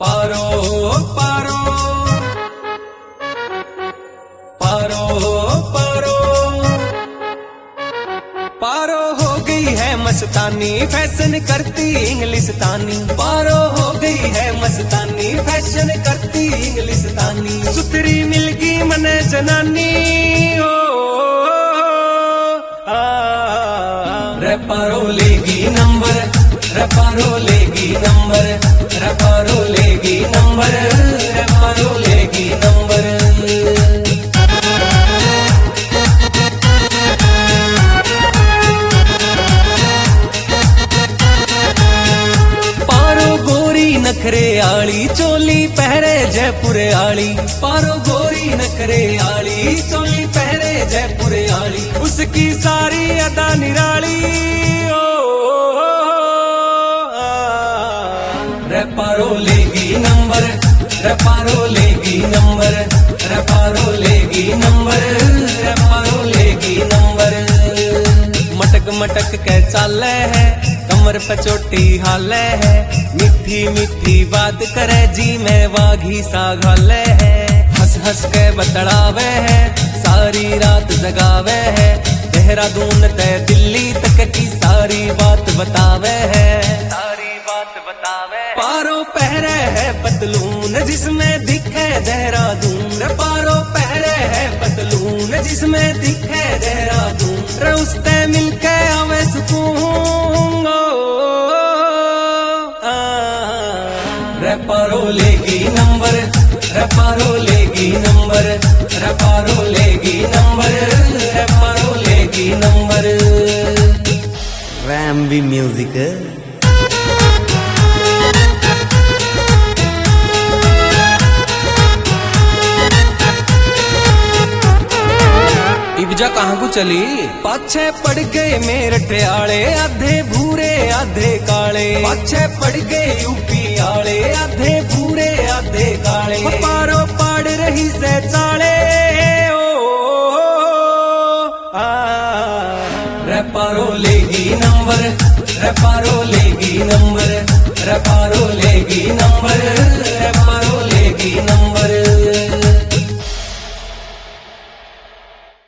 पारो पारो पारो पारो पारो हो गई है मस्तानी, फैशन करती इंग्लिशतानी। पारो हो गई है मस्तानी, फैशन करती इंग्लिशतानी। सुथरी मिलगी मने जनानी ओ रे पारो लेगी नंबर, रे पारो लेगी नंबर, रे पारो लेगी नंबर, रे पारो लेगी नंबर। पारो गोरी नखरे आली, चोली पहरे जयपुरे आली। पारो गोरी नखरे आली, चोली पहरे जयपुरे आली। उसकी सारी अदा निराली ओ रे पारो लेगी नंबर, रे पारो लेगी नंबर, रे पारो लेगी नंबर, रे पारो लेगी नंबर। मटक मटक के चाले है, कमर पे चोटी हाले है। मीठी मीठी बात करे जी में वाघी सा घाले है। हंस हंस के बतड़ावे है, सारी रात जगावे है। देहरादून ते दिल्ली तक की सारी बात बतावे है, सारी बात बतावे। पारो पहरे है पतलून, जिसमें दिखे देहरादून। पारो पहरे है पतलून, जिसमें दिखे देहरादून। रे उसते मिलके आवे सुकून रे पारो लेगी नंबर, रे पारो लेगी नंबर, रे पारो लेगी नंबर, रे पारो लेगी नंबर। रैम भी म्यूजिक इब्जा कहाँ को चली? पाछे पड़ गए मेरठ आले, आधे भूरे आधे काले। पाछे पड़ गए यूपी आले, आधे भूरे आधे काले। पारो पाड़ रही से चाले रे पारो लेगी नंबर, रे पारो लेगी नंबर, रे पारो लेगी नंबर, रे पारो लेगी नंबर।